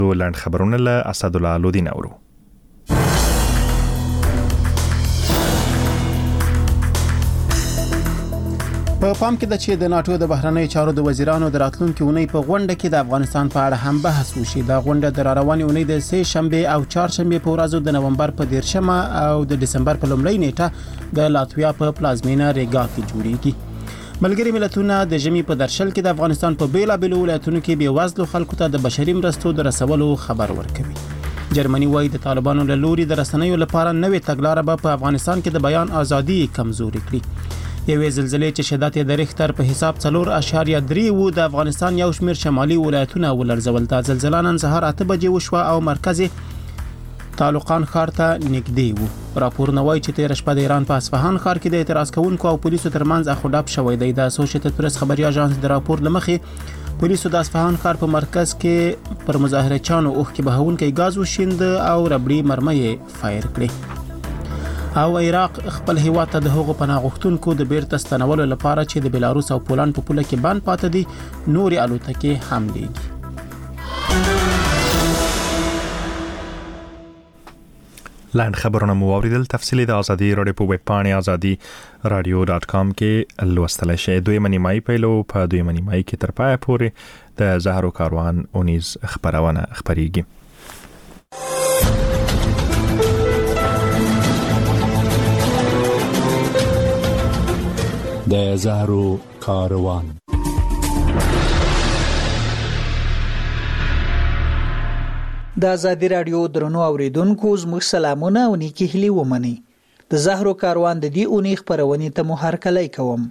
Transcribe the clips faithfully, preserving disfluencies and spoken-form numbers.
لاند خبرونه له اسدالله لودین اورو. په پام کې د چې د ناتو د بهرنی چارو د وزیرانو د راتلونکي اونۍ په غونډه کې د افغانستان په اړه هم بحث وشي. دا غونډه د روانې اونۍ د سه شنبه او چهارشنبه په ورځو د نومبر په دیرشمه او د دسمبر په لومړۍ نیټه د لاتویا په پلازمینه ریګا کې جوړیږي. ملګری ملتونه د ژمي په درشل کې د افغانستان په بیلابېلو ولایتونو کې بې وزلو خلکو ته د بشري مرستو د رسولو خبر ورکوي. جرمني وايي د طالبانو له لوري د رسنیو لپاره نوې تګلاره به په افغانستان کې د بیان ازادي کمزوري کړي. یوې زلزلې چې شدت یې د ریختر په حساب څلور اعشاریه درې و د افغانستان یو شمېر شمالي ولایتونه ولړزول. دا زلزله نن سهار اته بجې وشوه او مرکز طالقان ښار ته نږدې و. راپورونه وایي چې تېره شپه د ایران په اصفهان ښار کې د اعتراض کوونکو او پولیسو ترمنځ اخوډب شوی دی. د اسوسییټډ پریس خبري اژانس د راپور له مخې پولیسو د اصفهان ښار په مرکز کې پر مظاهرچیانو اوښکې بهونکی ګاز وشیند او ربړي مرمۍ فایر کړې. او عراق خپل هیواد ته د هغو پناه غوښتونکو د بیرته ستنولو لپاره چې د بلاروس او پولند په پوله کې بند پاتې دي نورې الوتکې هم لیږي. لاند خبرونه مو واوریدل. تفصیلی د ازادي رادیو په ویب پاڼې ازادي رادیو ډاټ کام کې لوستلی شئ. دویمه نیمایي پیلو په دویمه نیمایي کې تر پایه پورې د زهرو کاروان اونیز خبرونه خپریږي. د زهرو کاروان. د ازادي رادیو درنو اوریدونکو زموږ سلامونه او نیکی هیلې ومني. د زهرو کاروان د دې اونۍ خبرونې ته مو هرکلی کوم.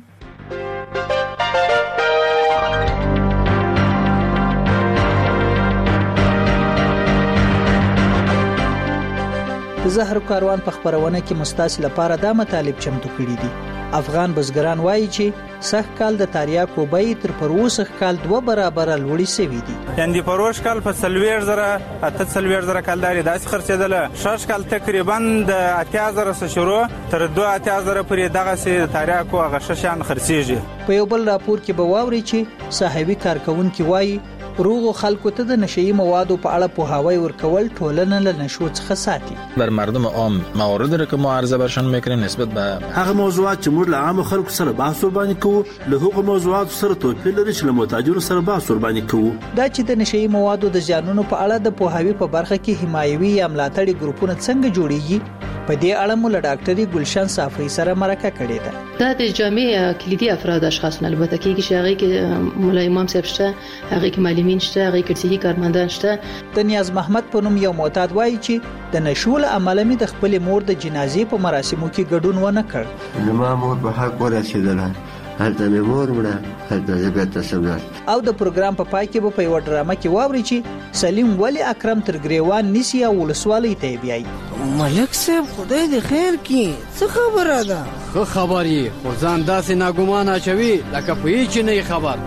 د زهرو کاروان په خبرونه کې مستاسل لپاره دا مطالب چمتو کړي دي. افغان بزګران وایي چې سخت کال د تریاکو بیې تر پروسه کال دوه برابر لوړې شوې دي. یعنی پروش کال په سلویر زره اته سلویر زره کالداري داسې خرڅېدله. شش کال تقریبا د اتیا زره سره شروع تر دوه اتیا زره پورې دغه سي تریاکو هغه ششان خرڅېږي. په یو بل راپور کې به واوري چې صاحبي کارکونکو وایي روغو خلکو ته د نشئی موادو په اړه پوهاوی ورکول ټولنه له نشو څخه ساتي. بر مردم عام موارد را که معارضه برشان میکنیم نسبت به هغه موضوعات چې موږ له عام خلکو سره بحث ور باندې کوو له هغو موضوعاتو سره توپیر لري چې له متاجرو سره بحث ور باندې کوو. دا چې د نشئی موادو د زیانونو په اړه د پوهاوی په برخه کې حمایوي یا ملاتړي ګروپونه څنګه جوړیږي په دې اړه مو له ډاکټري ګلشن صافی سره مرکه کړې ده. دا د جامع کلیدي افراد اشخاص نه البته کې چې هغه کې مولا امام صاحب شته، هغه کې معلمین شته، هغه کې صحي کارمندان شته. د نیاز محمد په نوم یو معتاد وایي چې د نشول عمل می د خپل مور د جنازې په مراسمو کې ګډون ونه کړ. زما مور په حق ورسېدله، هلته مې مور مړه، هلته زه بیرته شم. او د پروګرام په پای کې به په یو ډرامه کې واوري چې سلیم ولی اکرم تر ګریوان نیسی او ولسوالۍ ته بیایي. ملک صاحب خدای دې خیر کړي، څه خبره ده؟ خو خبري خو ځان داسې ناګومان اچوي لکه په هیڅ نه خبر.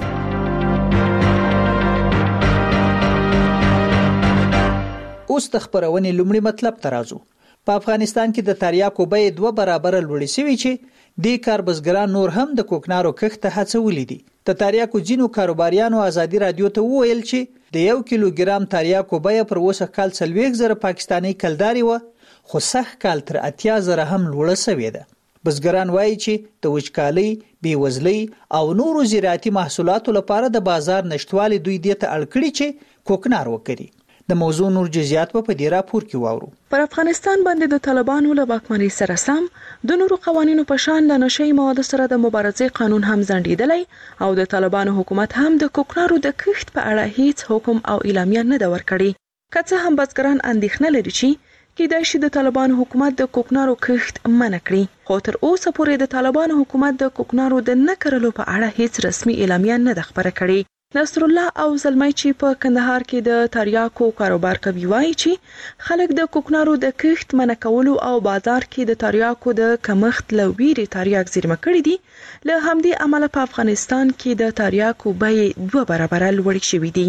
اوس د خبرونې لومړی مطلب ته راځو. په افغانستان کې د تریاکو بیې دوه برابر لوړې شوې چې دې کار بزګران نور هم د کوکنارو کښت ته هڅولې دي. د تریاکو ځینو کاروباریانو ازادي رادیو ته وویل چې د یو کیلوګرام تریاکو بیه پر اوسه کال څلوېښت زره پاکستاني کلداري و، خو سخت کال تر اتیا زره هم لوړه شوې ده. بزګران وایي چې د وچکالۍ، بیوزلۍ او نورو زراعتي محصولاتو لپاره د بازار نشټوالي دوی دې ته اړ کړي چې کوکنار وکړي. د موضوع نور جزئیات په دې راپور کې واورو. پر افغانستان باندې د طالبانو له واکمنۍ سره سم د نورو قوانینو په شان له نشئی موادو سره د مبارزې قانون هم ځنډېدلی او د طالبانو حکومت هم د کوکنارو د کښت په اړه هیڅ حکم او اعلامیه نه ده ورکړې. که څه هم بزګران اندېښنه لري چې کېدای شي د طالبانو حکومت د کوکنارو کښت منع کړي، خو تر اوسه پورې د طالبانو حکومت د کوکنارو د نه کرلو په اړه هیڅ رسمي اعلامیه نه ده خپره کړې. نصر الله او زلمی چې په کندهار کې د تریاکو کاروبار کوي وایي چې خلک د کوکنارو د کښت منع کولو او بازار کې د تریاکو د کمښت له ویرې تریاک زیرمه کړي دي. له همدې امله په افغانستان کې د تریاکو بیې دوه برابره لوړې شوې دي.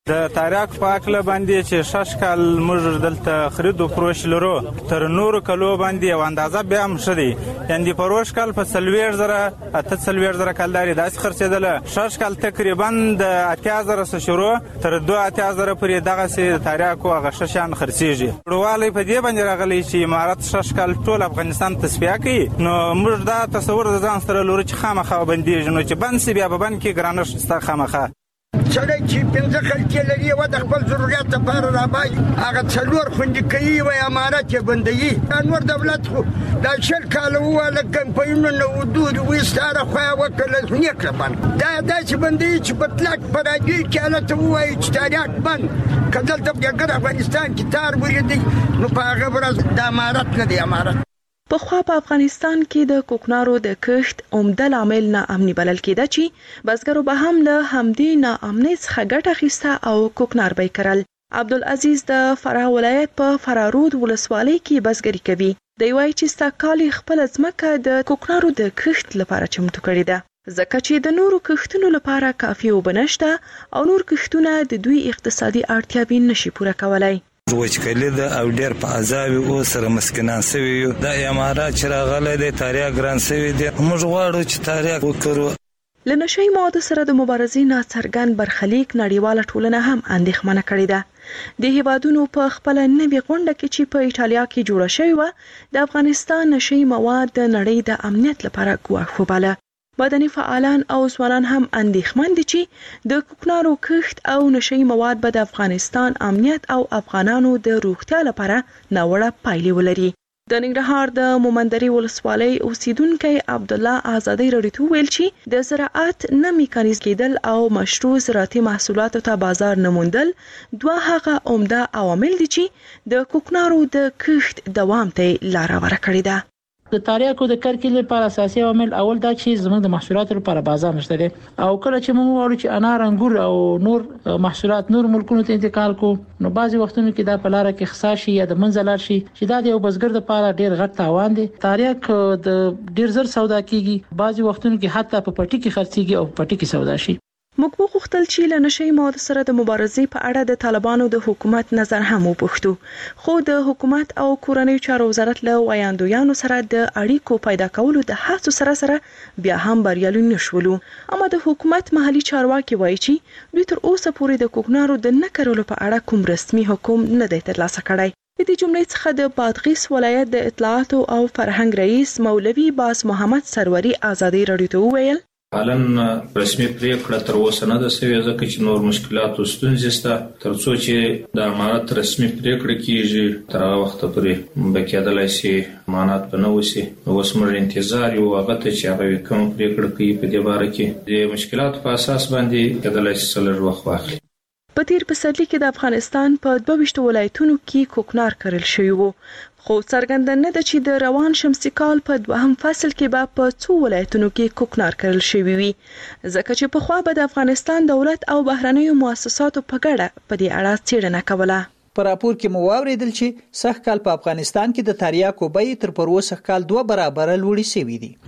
د تاریاک په اکله باندې چې شش کال موږ دلته خرید او فروش لرو تر نورو کلو باندې یو اندازه بیا هم ښه دی. یعنې د فروش کال په څلوېښت زره اته څلوېښت زره کلدارې داسې خرڅېدله. شش کال تقریبا د اتیا زره څخه شروع تر دوه اتیا زره پورې دغسې د تاریاکو هغه ښه شیان خرڅېږي. وړوالی په دې باندې راغلی چې امارت شش کال ټول افغانستان تصفیه کوي. نو موږ دا تصور د ځان سره لرو چې خامخا بندېږي. نو چې بند سي بیا به بند کې ګرانښت شته خامخا. سړی چې پنځه خلکې لري یوه د خپل ضرورت لپاره رابایي هغه څلور خوندي کوي وایي امارت یې بندوي. دا نور دولت خو دا شل کاله وواله کمپاینونه ودود وایستاره خوا یې وکړله نیک کړه بند. دا یې داسې بندوي چې په تلک په راډیو کې هلته ووایي چې تاریاک بند. که دلته په ګډ افغانستان کې تار ولیدئ نو په هغه ورځ د امارت نه دی امارت. پخوا په افغانستان کې د کوکنارو د کښت عمده لامل ناامني بلل کېده چې بزګرو به هم له همدې ناامنۍ څخه ګټه اخیسته او کوکنار به یې کرل. عبدالعزیز د فراه ولایت په فرارود ولسوالۍ کې بزګري کوي. دی وایي چې سږ کال یې خپله ځمکه د کوکنارو د کښت لپاره چمتو کړې ده ځکه چې د نورو کښتونو لپاره کافي اوبه نشته او نور کښتونه د دوی اقتصادي اړتیاوې نشي پوره کولی. وچکلي ده او ډېر په عذاب او سره مسکینان سوي یو. دا امارات چې راغلی دی تاریاک ګران سوي دی. موږ غواړو چې تاریاک وکړو. له نشهیي موادو سره د مبارزې ناڅرګند برخلیک نړیواله ټولنه هم اندېښمنه کړې ده. د هیوادونو په خپله نوې غونډه کې چې په ایټالیا کې جوړه شوې وه د افغانستان نشهیي مواد د نړۍ د امنیت لپاره ګواښ وباله. مدني فعالان او ځوانان هم اندېښمن دي چې د کوکنارو کښت او نشهیي مواد به د افغانستان امنیت او افغانانو د روغتیا لپاره ناوړه پایلې ولري. د ننګرهار د مومندرې ولسوالۍ اوسیدونکی عبدالله آزادۍ راډیو ته ویل چې د زراعت نه میکانیز کېدل او مشروع زراعتي محصولاتو ته بازار نه موندل دوه هغه عمده عوامل دي چې د کوکنارو د کښت دوام ته لاره ورکړې کړې ده. د تاریاکو د کرکیل لپاره اساسي عوامل اول دا چې زموږ د محصولاتو لپاره بازار نشته دی او کله چې موږ وایو چې انار انګور او نور محصولات نور ملکونو ته انتقال کو نو بعضي وختونو کې دا په لار کې خسار شي یا د منځ لار شي چې دا د یو بزګر لپاره ډیر غټ تاوان دی. تاریاک د ډیر زر سودا کیږي بعضي وختونو کې حتی په پټي کې خرڅيږي او پټي کې سودا شي. موږ وغوښتل چې له نشهیي موادو سره د مبارزې په اړه د طالبانو د حکومت نظر هم وپوښتو خو د حکومت او کورنیو چارو وزارت له ویاندویانو سره د اړیکو پیدا کولو د هڅو سره سره بیا هم بریالي نشولو. اما د حکومت محلي چارواکي وایي چې دوی تر اوسه پورې د کوکنارو د نه کرلو په اړه کوم رسمي حکم نه دی ترلاسه کړی. د دې جملې څخه د بادغیس ولایت د اطلاعاتو او فرهنګ رئیس مولوي باز محمد سروري آزادۍ راډیو ته وویل حالن رسمي پریکړه تر اوسه نه ده شوې ځکه چې نور مشکلات او ستونزې شته. تر څو چې د امارت رسمي پریکړه کیږي تر هغه وخت پورې به کېدلای شي امانات به نه وشي. اوس موږ انتظار یو هغه ته چې هغه کوم پریکړه کوي په دې باره کې د مشکلات په اساس باندې کېدلای شي څلور وخت واخلي. په تیر پسرلي کې د افغانستان په دوه ویشت ولایتونو کې کوکنار کرل شوی وو خو څرګنده نه ده چې د روان شمسي کال په دوهم فصل کې به په څو ولایتونو کې کوکنار کرل شوی وي ځکه چې پخوا به د افغانستان دولت او بهرنیو مؤسساتو په ګډه په دې اړه څېړنه کوله. په راپور کې مو واوریدل چې سږ کال په افغانستان کې د تریاکو بیې تر پروسه کال دوه برابره لوړې شوې دي.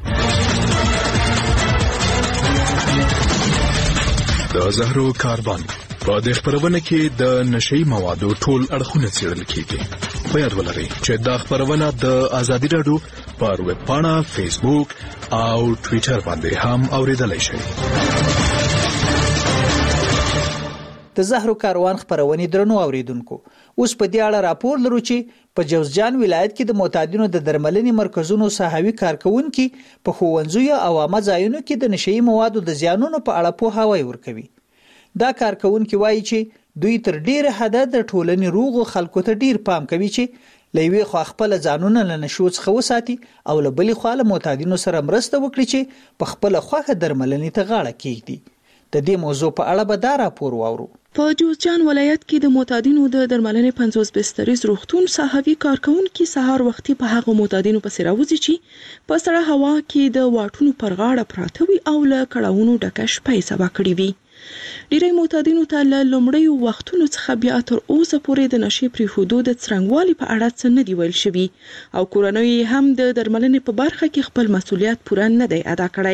د زهرو کاروان په دې خبرونه کې د نشئی موادو ټول اړخونه څېړل کیږي. په یاد ولرئ چې دا خبرونه د ازادي راډیو پر ویب پاڼه، فیسبوک او ټوئیټر باندې هم اوریدلای شئ. د زهرو کاروان خبرونه درنو اوریدونکو اوس په دې اړه راپور لرو چې په جوزجان ولایت کې د معتادینو د درملنې مرکزونو صحوي کارکونکو په ښوونځیو او عامه ځایونو کې د نشئی موادو د زیانونو په اړه پوهاوی ورکوي. دا کارکونکو وایي چې دوی تر ډیره حده د ټولنې روغو خلکو ته ډیر پام کوي چې لوی خو خپل ځانونه له نشو څخه وساتي او له بلې خوا له معتادینو سره مرسته وکړي چې په خپل خوخه درملنې ته غاړه کېږدي. د دې موضوع په اړه به دا راپور واورو. په جوزجان ولایت کې د معتادینو د درملنې پنځوس بستریز روغتون صحوي کارکونکو سهار وختي په هغه معتادینو پسې راوځي چې په سړه هوا کې د واټونو پر غاړه پراته وي او له کړهونو ډکه شپه یې سبا کړې وي. ډیری معتادینو ته له لومړیو وختونو څخه بیا تر اوسه پورې د نشې پرېښودو د څرنګوالي په اړه څه نه دي ویل شوي او کورنیو هم د درملنې په برخه کې خپل مسؤلیت پوره نه دی ادا کړی.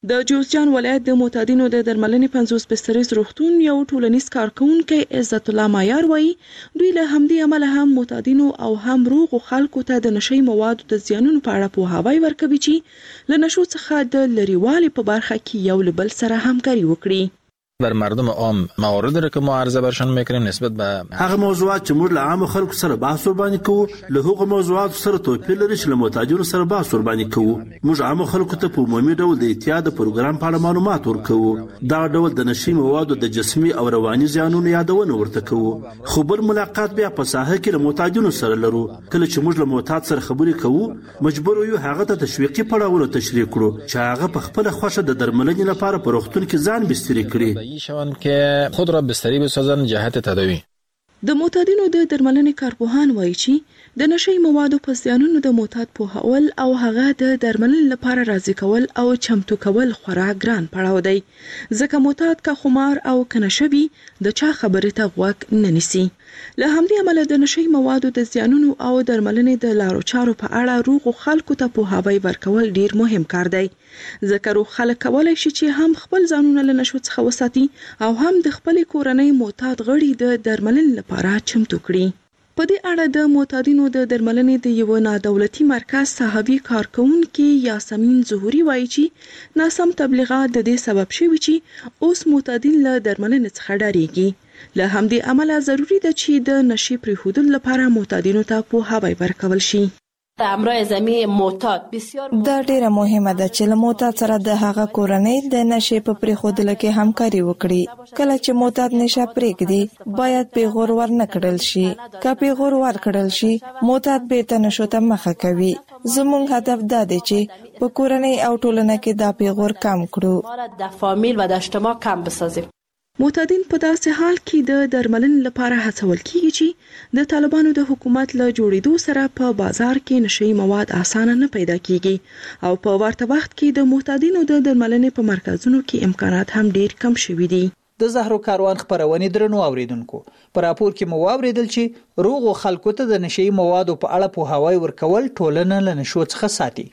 د جوزجان ولایت د معتادینو د درملنې پنځوس بستریز روغتون یو ټولنیز کارکونکی عزت الله مایار وایي دوی له همدې امله هم معتادینو او هم روغو خلکو ته د نشي موادو د زیانونو په اړه پوهاوی ورکوي چې له نشو څخه د لریوالي په برخه کې یو له بل سره همکاري وکړي. بر مردم عام موارد را که ما عرضه برشان میکنیم نسبت به هغه موضوعات چې موږ له عام خلکو سره بحث ورباندې کوو له هغو موضوعاتو سره توپیر لري چې له معتادینو سره بحث ورباندې کوو. موږ عام خلکو ته په عمومي ډول د احتیاط د پروګرام په اړه معلومات ورکوو. دا ډول د نشي موادو د جسمي او رواني زیانونو یادونه ورته کوو. خو بل ملاقات بیا په ساحه کې له معتادینو سره لرو. کله چې موږ له معتاد سره خبرې کوو مجبور یو هغه ته تشویقي پړاوونه تشریح کړو چې هغه په خپل خوښه د درملنې لپاره په روغتون کې ځان بستري کړي شون که خود را بستری بسازن جهت تداوی. د معتادینو د درملنې کارپوهان وایي چې د نشي موادو په زیانونو د معتاد پوهول او هغه د درملنې لپاره راضي کول او چمتو کول خورا ګران پړاو دی ځکه معتاد که خمار او که نشوي د چا خبرې ته غوږ نه نیسي. له همدې امله د نشي موادو د زیانونو او درملنې د لارو چارو په اړه روغو خلکو ته پوهاوی ورکول ډیر مهم کار دی ځکه روغ خلک کولی شي چې هم خپل ځانونه له نشو څخه وساتي او هم د خپلې کورنۍ معتاد غړي د درملنې لپاره چمتو کړي. په دې اړه د معتادینو د درملنې د یو نادولتي مرکز صحابي کارکونکي یاسمین ظهوري وایي چې ناسم تبلیغات د دې سبب شوي چې اوس معتادین له درملنې څخه ډاریږي. له همدې امله ضروری ده چې د نشي پرېښودلو لپاره معتادینو ته پوهاوی ورکول شي. همراه زمي معتاد بسیار دا ډیره مهمه ده چې له معتاد سره د هغه کورنۍ د نشي په پرېښودلو کې همکاري وکړي. کله چې معتاد نشه پرېږدي باید پیغور ورنه کړل شي. که پیغور ورکړل شي معتاد بیرته نشو ته مخه کوي. زموږ هدف دا دی چې په کورنۍ او ټولنه کې دا پیغور کم کړو. د فامیل و د اجتماع کم بسازیم. معتادین په داسې حال کې د درملنې لپاره هڅول کیږي چې د طالبانو د حکومت له جوړېدو سره په بازار کې نشي مواد اسانه نه پیدا کیږي او په ورته وخت کې د معتادینو د درملنې په مرکزونو کې امکانات هم ډیر کم شوي دي. د زهرو کاروان خبرونه درنو اوریدونکو پر راپور کې مو اوریدل چې روغو خلکو ته د نشي موادو په اړه پوهاوی ورکول ټولنه له نشو څخه ساتي.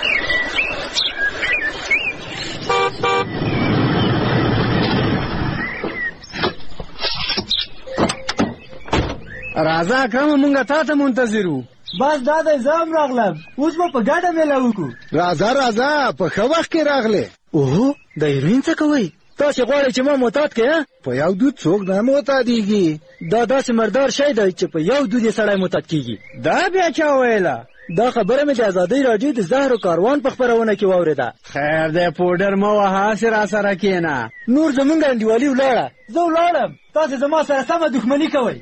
راځه کوم مونږه تا ته منتظرو. بس دا د زام راغلم اوس په ګډه مېلا وکړو. راځه راځه په ښه وخت کې راغله. اوه د هیروین څه کوي؟ تاسو غواړئ چې ما معتاد کړئ؟ په یو دود څوک نه معتادیږي. دا داسې مردار شی دی چې په یو دود یې سړی معتاد کیږي. دا بیا چا ویله؟ دا خبره مې د ازادۍ راډیو د زهرو کاروان په خبرونه کې واورېده. خیر دی پوډر مه وهه هسې راسره کښېنه. نور زمونږ انډیوالي ولاړه. زه ولاړم تاسې زما سره سمه دښمني کوئ.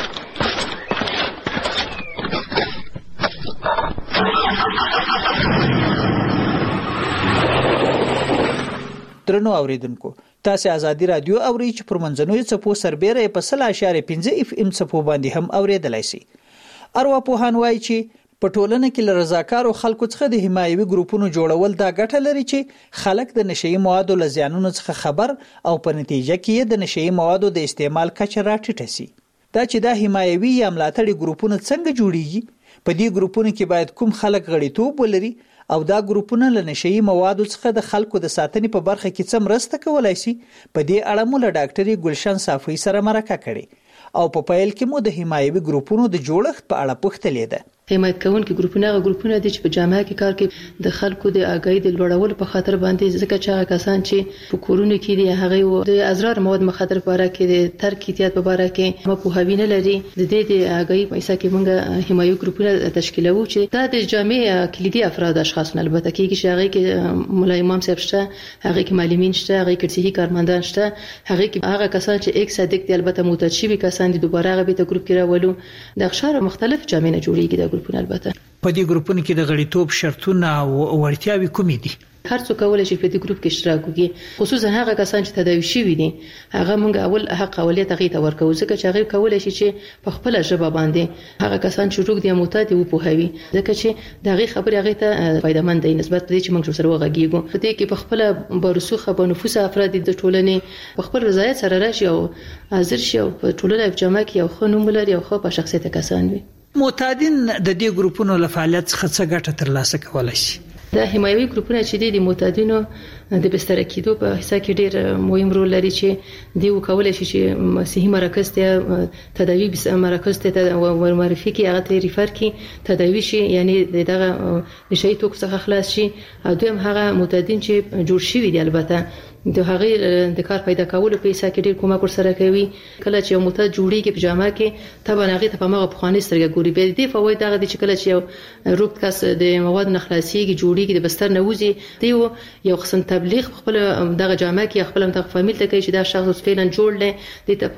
درنو اوریدونکو تاسو ازادي رادیو اوري چې پر منځنوي څپو سربېره په صله اشاره پنځه اف ام څپو باندې هم اوریدلای شي. ارواپوهان وایي چې په ټولنه کې له رضاکارو خلکو څخه د حمایوي ګروپونو جوړول دا ګټه لري چې خلک د نشي موادو له زیانونو څخه خبر او په نتیجه کې د نشي موادو د استعمال کچه راټیټه شي. دا چې دا حمایوي یا ملاتړي ګروپونه څنګه جوړیږي؟ په دې ګروپونو کې باید کوم خلک غړیتوب ولري او دا ګروپونه له نشي موادو څخه د خلکو د ساتنې په برخه کې څه مرسته کولای شي؟ په دې اړه مو له ډاکټري ګلشن صافي سره مرکه کړې او په پیل کې مو د حمایوي ګروپونو د جوړښت په اړه پوښتلې ده. حمایت کوونکي ګروپونه هغه ګروپونه دي چې په جامعه کې کار کوي د خلکو د آگاهی د لوړولو په خاطر باندې ځکه چې هغه کسان چې په کورونو کې دي هغه د ازرار مواد مخاطر په اړه کې د ترک احتیاط په اړه کې هم په هوی نه لري. د دې د آگاهی په اساس کې موږ حمایوي ګروپونه تشکیلوو چې دا د جامعه کلیدي افراد اشخاص نه البته کې چې هغه کې مولا امام صاحب شته، هغه کې معلمین شته، هغه کې صحي کارمندان شته، هغه کې هغه کسان چې یک صدق دي البته معتاد شوي کسان دي دوباره هغه به ته ګروپ کې راولو. د اخشار مختلف جامعه نه جوړیږي د ګروپونه. البته په دې ګروپونو کې د غړیتوب شرطونه او وړتیاوې کومې دي؟ هر څوک کولای شي په دې ګروپ کې اشتراک وکړي، خصوصا هغه کسان چې تداوي شوي دي. هغه موږ اول حق اولیا تغییر ورکوو ځکه چې هغه کولای شي چې په خپل ژبه باندې هغه کسان چې روغ دي معتاد وي په هوي ځکه چې دغه خبره هغه ته فائدمن دی نسبت دې چې موږ سره وغږیږو. په دې کې په خپل برسوخه په نفوس افراد د ټولنې په خپل رضایت سره راشي او حاضر شي او په ټولنه په جامعه کې یو ښه نوم لري او ښه په شخصیت کسان وي. معتادین د دې ګروپونو له فعالیت څخه څه ګټه ترلاسه کولای شي؟ دا حمایوي ګروپونه چې د معتادینو د بستر کېدو په حصہ کې ډېر مهم رول لري چې دی وکولای شي چې صحي مرکز ته تداوی مرکز ته ورمعرفي کې هغه ته ریفر کې تداوی شي یعنی دغه نشي توک څخه خلاص شي او دویم هغه معتادین چې جوړ شوي دي البته د هغه د کار پیدا کولو په حصہ کې ډېر کومک ورسره کوي کله چې یو معتاد جوړیږي په جامه کې طبعا هغه ته په مغه پخوانی سترګې ګوري به دي فواید دغه د چې کله چې یو روغ کس د مواد نخلاصيږي جوړیږي د بستر نه وځي دی یو قسم تبلیغ خپل دغه جامه کې خپل دغه فامیل ته کوي چې دا شخص فعلا جوړ دی د ته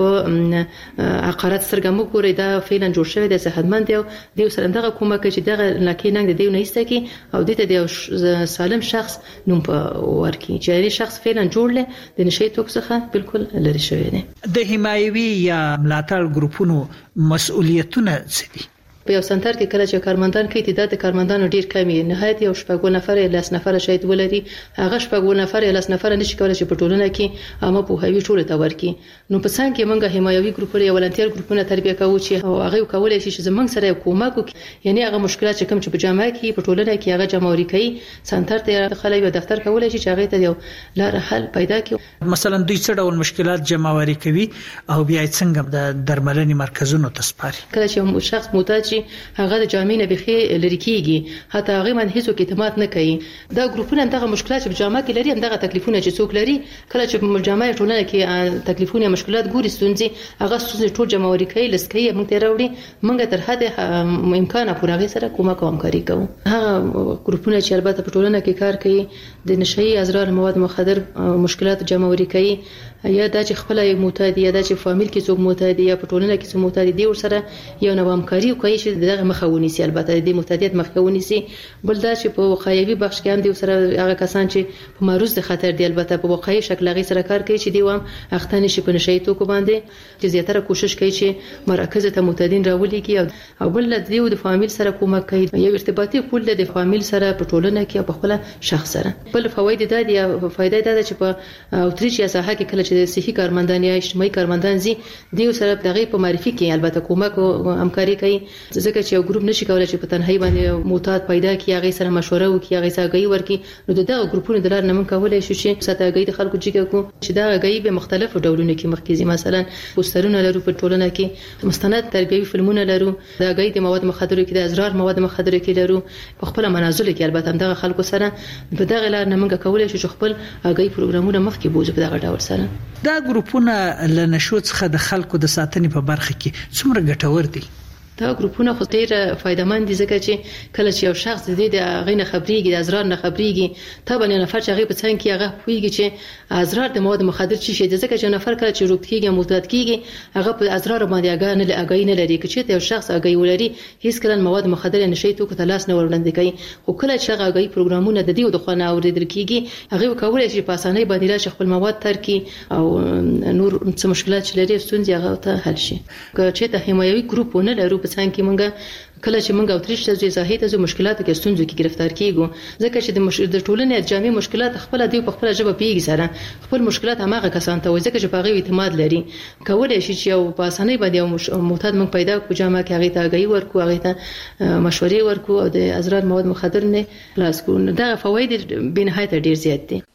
په عقارت سترګې مو ګوري دا فعلا جوړ شوی د صحتمند دی دی سره دغه کومک چې دغه لکه ننګ دی نه ایسته کې او د دې سالم شخص نوم په ورکی چې شخص فعلا جوړل د نشي توک څخه بالکل لري شوی دی د حمایوي یا ملاتړ ګروپونو مسؤلیتونه څه دي په یو سنټر کې کله چې کارمندان کې تعداد کارمندانو ډیر کم وي نهایت یو شپږ نفر یا لس نفر شاید ولري هغه شپږ نفر یا لس نفر نشي کولای چې په ټولنه کې عامه په هوی ټول ته ورکی نو په څنګه کې موږ حمایوي ګروپونه یا ولنټیر ګروپونه تربیه کوو چې هغه کولای شي چې زمونږ سره کومک وکړي یعنی هغه مشکلات چې کوم چې په جامعه کې په ټولنه کې هغه جمعوري کوي سنټر ته خلای یو دفتر کولای شي چې هغه ته یو لار حل پیدا کړي مثلا دوی څه ډول مشکلات جمعوري کوي او بیا څنګه د درملنې مرکزونو ته سپاري کله چې شخص معتاد شي هغه جامې نه بخي لري کیږي حتی هغه من هیڅ اعتماد نه کوي دا ګروپونه دغه مشکلات په جامعه کې لري هم دغه تکلیفونه چې څوک لري کله چې په جامعه ټولنه کې تکلیفونه مشکلات ګوري ستونزې هغه ستونزې ټول جمعوري کوي لسکي موږ ته راوړي موږ تر حد امکان پوره سره کومک او همکاري کوو هغه ګروپونه چې البته په ټولنه کې کار کوي د نشئی ازرار مواد مخدر مشکلات جمعوري کوي یا دا چې خپل معتاد یا دا چې فامیل کې څوک معتاد یا په ټولنه کې څوک معتاد دی ورسره یو نو همکاري کوي چې دغه مخاوني سي البته د معتادیت مخاوني سي بل دا چې په وقایوي بخش کې هم دی سره هغه کسان چې په معرض د خطر دی البته په وقایي شکل هغه سره کار کوي چې دی وام اختنه شي په نشئی توکو باندې چې زیاتره کوشش کوي چې مرکز ته معتادین راولي کې او بل د دیو د فامیل سره کومک کوي یو ارتباطي پول د فامیل سره په ټولنه کې په خپل شخص سره بل فواید دا دی فائدې دا چې په اوتریچ یا ساحه کې کله چې صحي کارمندان یا اجتماعي کارمندان زی دیو سره دغه په معرفي کې البته کومک او همکاري کوي ځکه چې یو ګروپ نشي کولای چې په تنهایی باندې معتاد پیدا کړي هغه سره مشوره وکړي هغه سره غي ورکي نو دغه ګروپونه د لار نه من کولای شي چې ساتهګي د خلکو جګه کو چې دا غي به مختلفو ډولونو کې مرکزي مثلا پوسټرونه لرو په ټولنه کې مستند تربیوي فلمونه لرو دا غي د مواد مخدر کې د ازرار مواد مخدر کې لرو په خپل منازل کې البته دغه خلکو سره په دغه لار نه من کولای شي چې خپل غي پروګرامونه مخکې بوزو په دغه ډول سره دا ګروپونه لنشو څخه د خلکو د ساتنې په برخه کې څومره ګټور دي دا ګروپونه خو ډیر فائدمن دي ځکه چې کله چې یو شخص د دې د غینه خبريږي د ازرار نه خبريږي طبعا یو نفر چې هغه په څنګه کې هغه پويږي چې ازرار د مواد مخدر چی شي ځکه چې نفر کله چې روغ کیږي معتاد کیږي هغه په ازرار باندې هغه نه اگای نه لري چې یو شخص اگای ولري هیڅ کله مواد مخدر نشي توکو ته لاس نه وړاندې کوي خو کله چې هغه اگای پروګرامونه د دې د خونه اوریدل کیږي هغه کولای شي په اسانۍ باندې راشي خپل مواد ترکي او نور څه مشکلات چې لري ستونزې هغه ته حل شي چې ته حمایوي ګروپونه لرو په څنګه کې مونږ کله چې مونږ اوتریش ته ځای ته مشکلاتو کې ستونزو کې گرفتار کیږو ځکه چې د مش... د ټولنې جامع مشکلات خپل دی په خپل ژبه پیږي سره خپل مشکلات هغه کسان ته وځي ځکه چې په هغه اعتماد لري کولای شي چې یو په اسانۍ باندې مش... معتاد مونږ پیدا کو جامع کې هغه ته غي ورکو هغه ته مشورې ورکو او د ازرار مواد مخدر نه خلاص کو دا فواید بنهایت ډیر زیات دي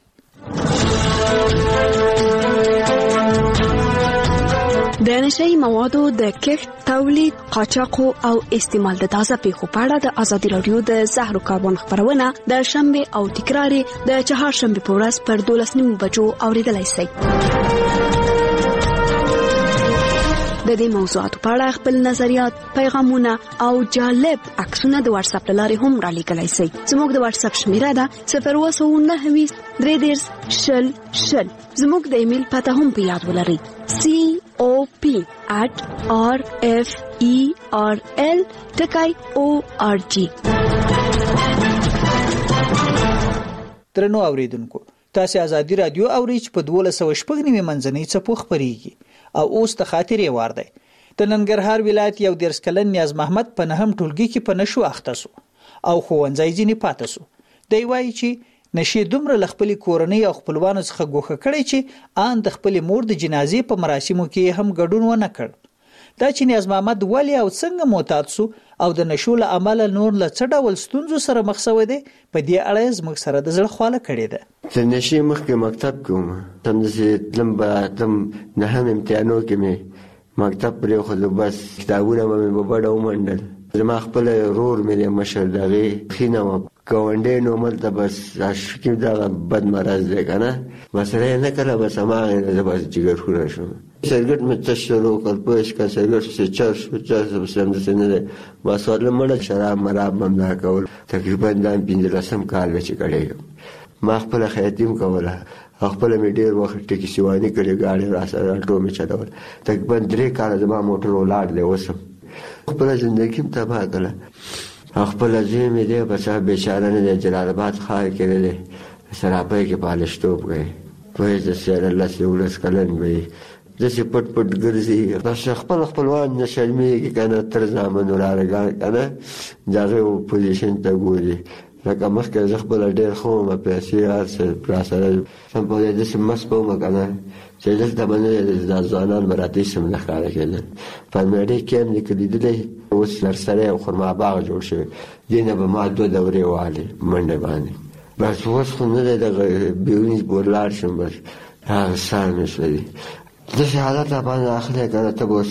د نشئی موادو د کښت تولید قاچاق او استعمال د تازه پیښو په اړه د ازادي رادیو د زهرو کاربن خبرونه د شنبه او تکرار د چهارشنبه په ورځ پر دولس نیمو بجو اوریدلای شئ د دې موضوعاتو په اړه خپل نظریات پیغامونه او جالب عکسونه د واتس اپ لارې هم را لیکلای شئ زموږ د واتس اپ شمیره ده صفر اووه نهه ویشت درې دېرش شل شل زموږ د ایمیل پته هم په یاد ولرئ c o p at r f e r l ټکای o r g ترنو اوریدونکو تاسو ازادي رادیو اورئ چې په دوه سوه شپږ نیمه منځنۍ څپو خبريږي او اوس ته خاطرې وار دی د ننګرهار ولایت یو دیرش کلن نیاز محمد په نهم ټولګي کې په نشو اخته سو او ښوونځی ځینې پاتې سو دی وایي چې نشي دومره لخپلي کورنۍ او خپلوانو څخه ګوښه کړي چې آن د خپل مور د جنازې په مراسمو کې هم ګډون ونه کړ دا چې نیاز محمد ولی او څنګه معتاد سو او د نشو له امله نور له څه ډول ستونزو سره مخ شوی دی په دې اړه زموږ سره د زړه خواله کړې ده. د نشي مخکې مکتب کوم همداسې تلم به تلم نهم امتحانو کې مې مکتب پرېښودو بس کتابونه به مې په بډه ومنډل. زما خپل ورور مې دی مشر د هغې ښینه وه ګاونډی نو ملته بس عاشقي دغه بد مرض دی که نه بس سره یې نه کړه بس هماغې نه زه بس جګرخونه شوم. سرګټ مې تش شروع کړ پوه شوه که سرګټ پسې چر شو چر شو پسې همداسې نه دی بس ورله مړه شراب مراب به هم دا کول. تقریبا دا مې پنځلسم کال دی چې کړی یم. ما خپله خیاطي هم کوله او خپله مې ډېر وخت ټکي سیواني کړې ګاډۍ راسره الټو مې چلول. تقریبا درې کاله زما موټر ولاړ دی اوس هم خپله زندګي هم تباه کړله او خپله زوی مې دی بس هغه بیچاره نه دی جلال آباد ښار کې نه دی سراپۍ کې په هلشتوب کوي پوهېږې سیاره لس یولس کلن به وي داسې پټ پټ ګرځي بس خپل خپلوان نه شرمېږي که نه تر زامن ورارګان که نه د هغې پوزیشن ته ګوري لکه مخکې زه خپله ډېر ښه وم پیسې هر څه راسره سم په داسې مست به وم که نه چې دلته به نه دی دا ځوانان به راته هېڅ هم نه ښکاره کېدل. په مېډۍ کې هم دې که لیدلی اوس نرسری او خرما باغ جوړ شوی دې نه به ما دوه دورې والې منډې باندې بس اوس خو نه دی دغه بیروني ولاړ شم بس هغه سار مې شوی داسې حالت راباندې اخلی که نه ته به اوس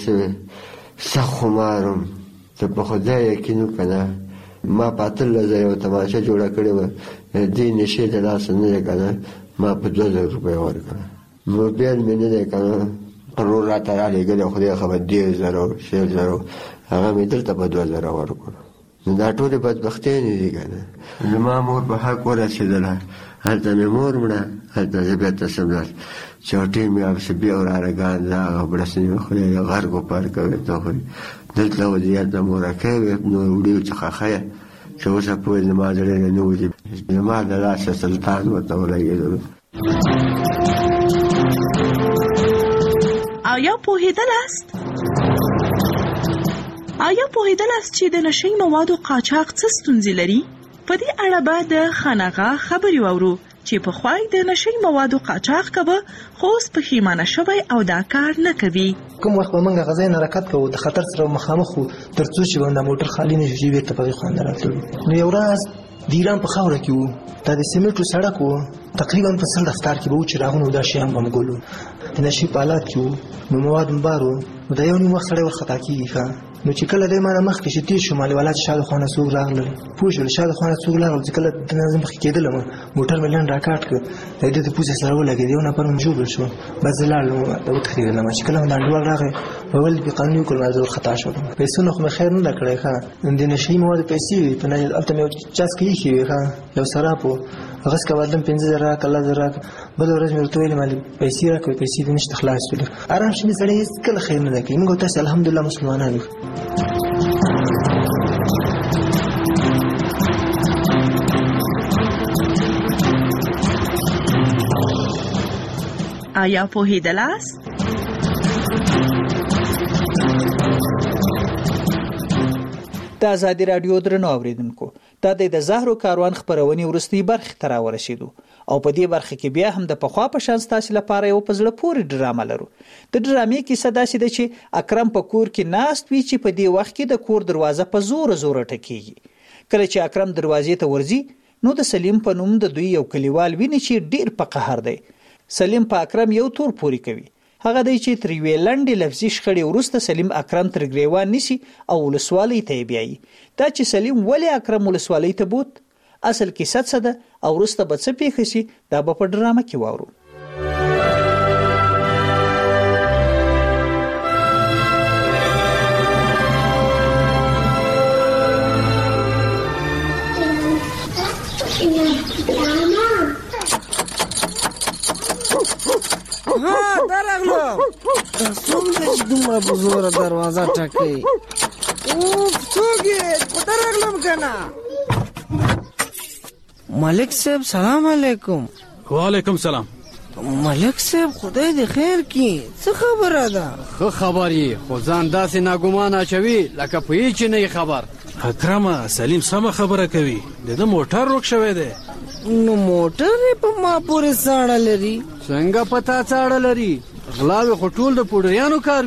سخت خمار وم ته په خدای یقین وکړه نه ما په اتلس زره یوه تماشه جوړه کړې وه دې نشې د لاسه نه دی که نه ما په دوه زره روپۍ ورکړه موبایل مې نه دی که نه ورور راته رالېږلی خدای خبر دېرش زره شل زره هغه مې دلته په دوه زره ورکړو. نو دا ټولې بدبختۍ نه دي که نه زما مور په حق ورسېدله هلته مې مور مړه هلته زه بېرته شم چوټۍ مې هغسې بیا ورارګان زه هغه بړسنې مې خورې د غرګ و پرکه ورته خوري دلته وضعیت د مورکۍ وې نور وړیو څخه ښه چې اوسه پورې زما زړه نه نه وځي زما د لاسه سلطان ورته ولګېدلو. آیا پوهېدلاست؟ آیا پوهېدلاست چې د نشهیي موادو قاچاق څه ستونزې لري؟ په دې اړه به د خانقاه خبرې واورو چې پخوا یې د نشهیي موادو قاچاق کوه خو اوس پښیمانه شوی او دا کار نه کوي. کوم وخت به موږ هغه ځای نه حرکت کوو د خطر سره مخامخ وو تر څو چې به دا موټر خالي نه شي چې بېرته په هغې خوا نه راتللو. نو یو ورځ د ایران په خاوره کې وو دا د سیمنټو سړک وو تقریبا په سل دفتر کې به وو چراغونه او دا شیان به م ګولو د نشي په حالات کې وو نو مواد هم بار وو نو دا یو نیم وخت سړی ورخطا کېږي ښه نو چې کله دی ما نه مخکې چې تېر شوم مالې والا چې شاده خوا نه څوک راغلل پوه شول شاده خوا نه څوک راغلل چې کله د نظم مخکې کېدلم موټر مې لنډ راکاټ کړ د دې د پوزې سره ولګېد یو نفر مې ژوبل شو بس زه لاړم وتښتېدلم چې کله مې دا انډیوال راغی ویل بې قانوني وکړل ما زه ورخطا شولم پیسو نه خو مې خیر نه ده کړی ښه د نشهیي موادو پیسې وې په هلته مې یو چاسکه ایښې وې ښه یو سراپ و هغه څخه بدلم پنځه زره راکړه لس زره راکړه بله ورځ مې ورته ویلې مالې پیسې راکړه پیسې دې نشته خلاص شولې ارام شي مې سړی هېڅکله خیر نه ده کوي موږ او تاسې الحمدلله مسلمانان یو. آیا پوهېدلاست؟ د ازادي راډیو درنو اوریدونکو دا د زهرو کاروان خبرونې وروستۍ برخې ته راورسېدو او په دې برخه کې بیا هم د پخوا په شان ستاسې لپاره یو په زړه پورې ډرامه لرو. د ډرامې کیسه داسې ده چې اکرم په کور کې ناست وي چې په دې وخت کې د کور دروازه په زوره زوره ټکېږي. کله چې اکرم دروازې ته ورځي نو د سلیم په نوم د دوی یو کلیوال ویني چې ډېر په قهر دی. سلیم په اکرم یو تور پوري کوي هغه دی چې تر یوې لنډې لفظي شخړې وروسته سلیم اکرم تر ګریوان نیسي او ولسوالۍ ته یې بیایي. دا چې سلیم ولې اکرم ولسوالۍ ته بوت اصل کیسه څه ده او وروسته به څه پیښه شي دا به په ډرامه کې واورو. ها درغلم دا څوک دی چې دومره په زوره دروازه ټکوي اوف څوک یې په درغلم که نه ملک صاحب سلام علیکم. وعلیکم سلام. ملک صاحب خدای دې خیر کړي څه خبره ده؟ ښه خبر یې خو ځان داسې ناګمان اچوي لکه په هېڅ چې نه خبر. اکرمه سلیم سمه خبره کوي د ده موټر روک شوی دی. نو موټر یې په ما پورې څاړه لري؟ څنګه په تا څاړه لري؟ غلاوې خو ټول د پوډریانو کار وي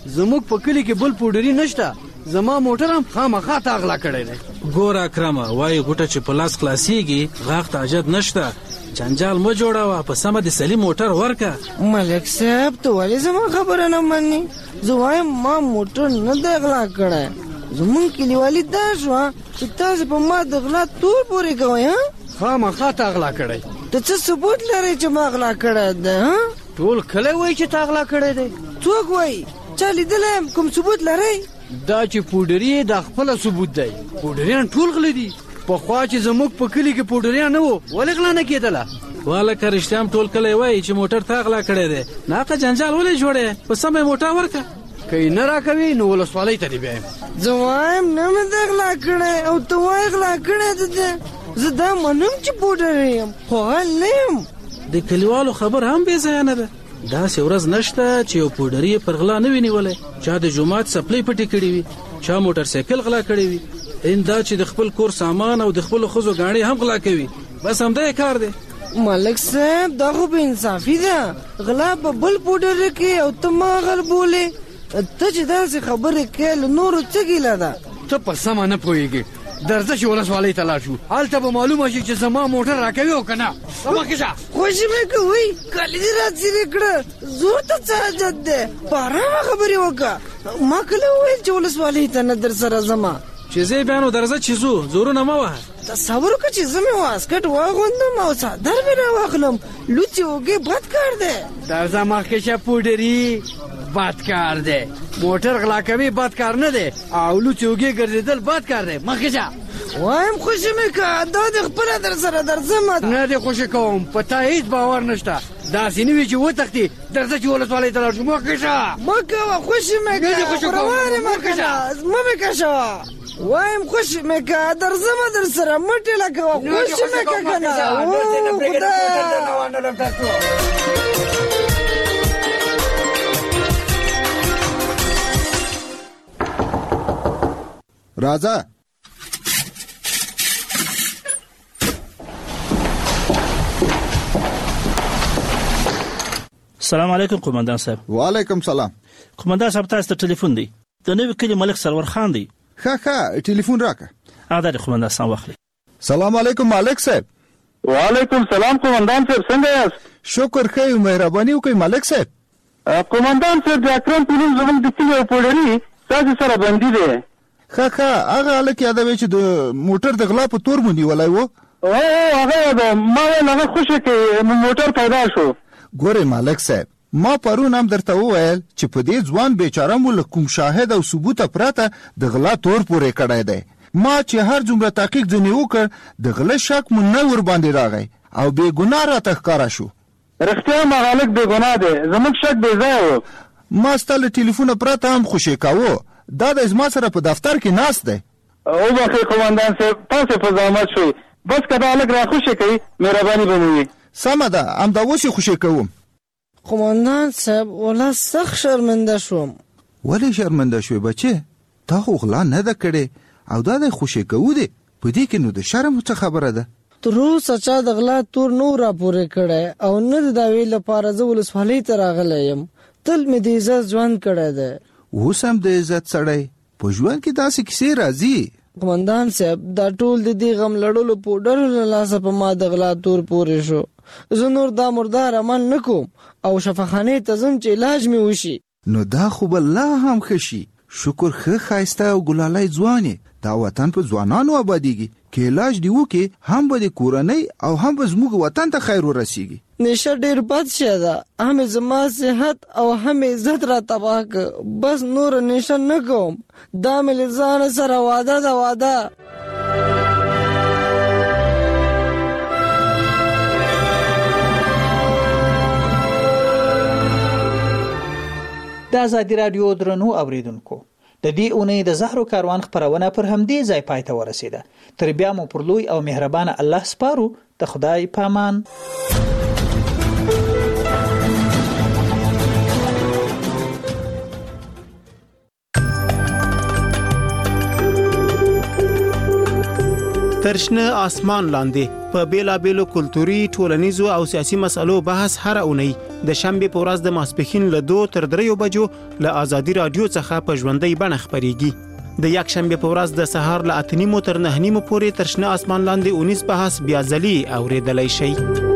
زموږ په کلی کې بل پوډري نشته زما موټر هم خامخا تاغلا کړی دی ګور اکرمه وای ګوټه چې په لاس خلاصيږي غاښ ته اجد نشته جنجال مو جوړاوه په سمه د سلی موټر ورکه ملک صاحب ته ولې زما خبره نه مني زه وایم ما موټر نه دی غلا کړی زمونږ کلیوالي دا شوه چې تاسو په ما د غلا تور پورې کوئ ها خامخا تاغلا کړی ته څه ثبوت لرئ چې ما غلا کړی دی ها ټول کلی وایي چې تاغلا کړی دی څوک وایي چا لیدلی یم کوم ثبوت لرئ دا چې پوډري دا خپله ثبوت دی پوډریان ټول غلی دي پخوا چې زموږ په کلي کې پوډریان نه وو ولې غلا نه کېدله والکه رښتیا هم ټول کلی وایي چې موټر تا غلا کړی دی ناقه جنجال ولې جوړی په سمه موټر ورکه که یې نه راکوي نو ولسوالۍ ته دې بیایم زه وایم نه مې دی غلا کړی او ته وایې غلا کړی ده دی زه دا منم چې پوډر یم خو حل نه یم د کلیوالو خبر هم بې ځایه نه ده داسې ورځ نشته چې یو پوډري پر غلا نه وي نیولی چا د جومات سپلۍ پټې کړې وي چا موټر سایکل غلا کړی وي ان دا چې د خپل کور سامان او د خپلو ښځو ګاڼې هم غلا کوي بس همدا یې کار دی ملک صاحب دا خو بې انصافي ده غلا په بل پوډر کې او ته ما غل بولې ته چې داسې خبرې کوې له نورو څه ګیله ده ته په سمه نه پوهېږې درځه چې ولسوالۍ ته لاړ شو هلته به معلومه شي چې زما موټر راکوي او که نه مخکې شه خوشي مې کوئ کالي دې راڅیرې کړه زور ته څه حاجت دی په ارامه خبرې وکړه ما کله وویل چې ولسوالۍ ته نه در سره ځمه چې زه بیا نو درځه چې ځو زورونه مه وهه تصور وکړه چې زه مې واسکټ واغوندم او څادر مې راواخلم لوڅې اوږې بد کار دی درځه مخکې شه پوډري بد کار دی موټر غلا کوي بد کار نه دی او لوڅې اوږې ګرځېدل بد کار دی مخکې شه وایم خوشي مې که دا دې خپله در سره درځم نه دې خوشي کوم په تا هېڅ باور نشته داسې نه وي چې وتښتې درځه چې ولسوالۍ ته لاړ شو مخکې شه مه کوه خوشي مې که روانې مه کنه مه مې کشوه وایم خوشي مې که درځم در سره مه ټېله کوه خوشي مې که که نه راځه السلام علیکم قومندان صاحب. وعلیکم سلام. قومندان صاحب تاسو ته ټلیفون دی. د نوې کلی ملک سرور خان دی. ښه ښه ټلیفون راکړه. ادا د قومندان صاحب واخلي. سلام علیکم مالک صاحب. وعلیکم سلام قومندان صاحب څنګه یاست؟ شکر ښه مهرباني وکړئ مالک صاحب. قومندان صاحب د اکرم پولیس زموږ د کلي پوډري تاسو سره بندي دی. ښه ښه هغه هلک یادوي چې د موټر د غلا په تور مو نیولی و. او هغه د ما ویل هغه خوشي کې موټر پیدا شو. ګورې مالک صاحب ما پرون هم درته وویل چې په دې ځوان بیچاره مو له کوم شاهد او ثبوته پرته د غلا تور پورې کړی دی. ما چې هر څومره تحقیق ځینې وکړ د غله شک مو نه ورباندې راغی او بې ګناه راته ښکاره شو. رښتیا هم هغه هلک بې ګناه دی زموږ شک بې ځایه و. ما ستا له ټلیفونه پرته هم خوشي کاوه دا دی زما سره په دفتر کې ناست دی. وبخښئ قومندان صاحب تاسې په زحمت شوئ بس که دا هلک را خوشي کوي مهرباني به مو وي. سمه ده همدا اوس یې خوشي کوم. قومندان صاحب ولا سخت شرمنده شوم. ولې شرمنده شوې بچې؟ تا خو غلا نه ده کړې او دا دی خوشي کوو دی په دې کې نو د شرم څه خبره ده؟ تر اوسه چا د غلا تور نه راپورې کړی او نه د دعوې لپاره زه ولسوالۍ ته راغلی یم. تل مې د عزت ژوند کړی دی. اوس هم د عزت سړی په ژوند کې داسې کیسې راځي. قومندان صاحب دا ټول د دې غم لړلو پوډرو له لاسه په ما د غلا تور پورې شو. زه نور دا مردار عمل نه کوم او شفاخانې ته ځم چې علاج مې وشي. نو دا خو به لا هم ښه شي. شکر ښه ښایسته او ګلالی ځوان یې. دا وطن په ځوانانو آبادیږي. که علاج دې وکړې هم به د کورنۍ او هم به زموږ وطن ته خیر ورسیږي. نشه ډېر بد شی ده. هم زما صحت او هم عزت را تباه که. بس نور نشه نه کوم. دا مې له ځانه سره واده ده واده. د ازادي راډیو درنو اوریدونکو د دې اونۍ د زهرو کاروان خبرونه پر همدې ځای پای ته ورسیده. تر بیا مو پر لوی او مهربانه الله سپارو. د خدای پامان. ترشنه آسمان لاندې په بیلابیلو کلتوري، ټولنیزو او سیاسي مسلو بحث هر اونۍ د شنبه په ورځ د ماسپښین له دوه تر دریو بجو له آزادي رادیو څخه په ژوندۍ بڼه خپرېږي. د یک شنبه په ورځ د سهار له اته نیمو تر نه نیمو پورې ترشنه آسمان لاندې اونیز بحث بیا ځلې اورېدلی شئ.